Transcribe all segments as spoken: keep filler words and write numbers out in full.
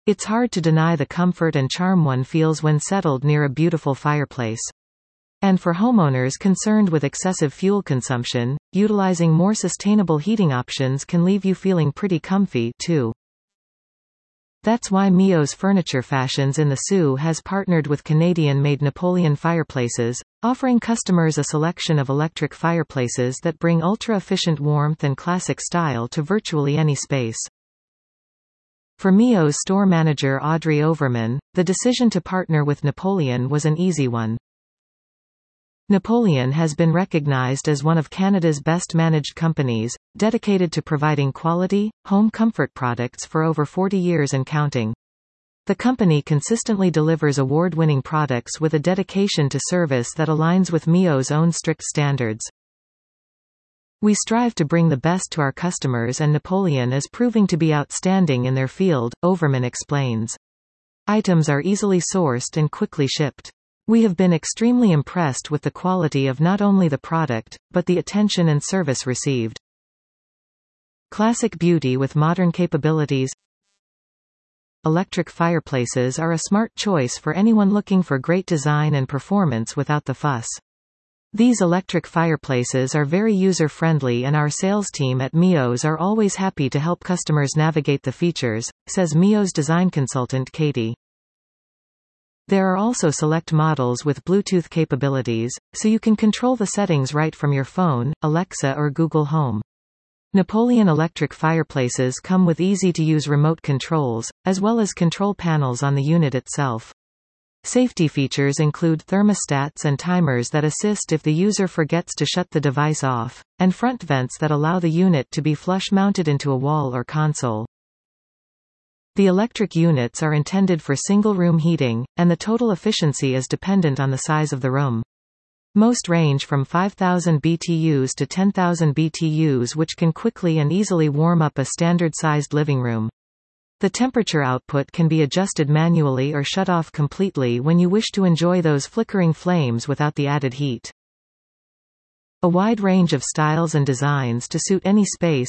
It's hard to deny the comfort and charm one feels when settled near a beautiful fireplace. And for homeowners concerned with excessive fuel consumption, utilizing more sustainable heating options can leave you feeling pretty comfy, too. That's why Mio's Furniture Fashions in the Sioux has partnered with Canadian-made Napoleon Fireplaces, offering customers a selection of electric fireplaces that bring ultra-efficient warmth and classic style to virtually any space. For Mio's store manager Audrey Overman, the decision to partner with Napoleon was an easy one. Napoleon has been recognized as one of Canada's best-managed companies, dedicated to providing quality, home comfort products for over forty years and counting. The company consistently delivers award-winning products with a dedication to service that aligns with Mio's own strict standards. We strive to bring the best to our customers, and Napoleon is proving to be outstanding in their field, Overman explains. Items are easily sourced and quickly shipped. We have been extremely impressed with the quality of not only the product, but the attention and service received. Classic beauty with modern capabilities. Electric fireplaces are a smart choice for anyone looking for great design and performance without the fuss. These electric fireplaces are very user-friendly, and our sales team at Mio's are always happy to help customers navigate the features, says Mio's design consultant Katie. There are also select models with Bluetooth capabilities, so you can control the settings right from your phone, Alexa or Google Home. Napoleon electric fireplaces come with easy-to-use remote controls, as well as control panels on the unit itself. Safety features include thermostats and timers that assist if the user forgets to shut the device off, and front vents that allow the unit to be flush-mounted into a wall or console. The electric units are intended for single-room heating, and the total efficiency is dependent on the size of the room. Most range from five thousand B T Us to ten thousand B T Us, which can quickly and easily warm up a standard-sized living room. The temperature output can be adjusted manually or shut off completely when you wish to enjoy those flickering flames without the added heat. A wide range of styles and designs to suit any space.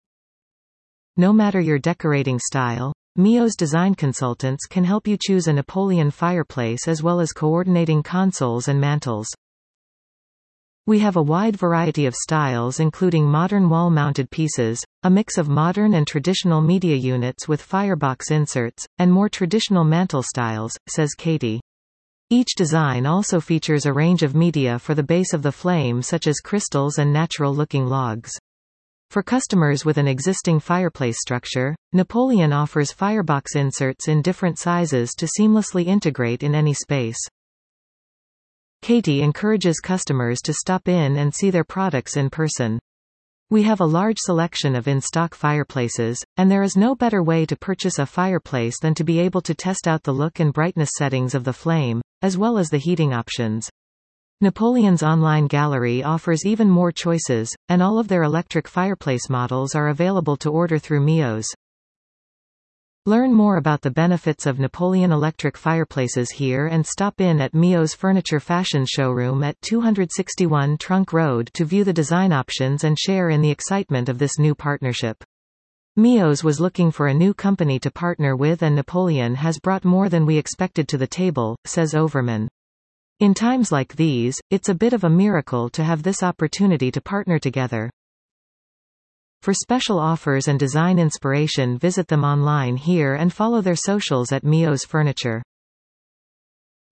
No matter your decorating style, Mio's design consultants can help you choose a Napoleon fireplace, as well as coordinating consoles and mantels. We have a wide variety of styles, including modern wall-mounted pieces, a mix of modern and traditional media units with firebox inserts, and more traditional mantel styles, says Katie. Each design also features a range of media for the base of the flame, such as crystals and natural-looking logs. For customers with an existing fireplace structure, Napoleon offers firebox inserts in different sizes to seamlessly integrate in any space. Katie encourages customers to stop in and see their products in person. We have a large selection of in-stock fireplaces, and there is no better way to purchase a fireplace than to be able to test out the look and brightness settings of the flame, as well as the heating options. Napoleon's online gallery offers even more choices, and all of their electric fireplace models are available to order through Mio's. Learn more about the benefits of Napoleon electric fireplaces here, and stop in at Mio's Furniture Fashion showroom at two sixty-one Trunk Road to view the design options and share in the excitement of this new partnership. Mio's was looking for a new company to partner with, and Napoleon has brought more than we expected to the table, says Overman. In times like these, it's a bit of a miracle to have this opportunity to partner together. For special offers and design inspiration, visit them online here and follow their socials at Mio's Furniture.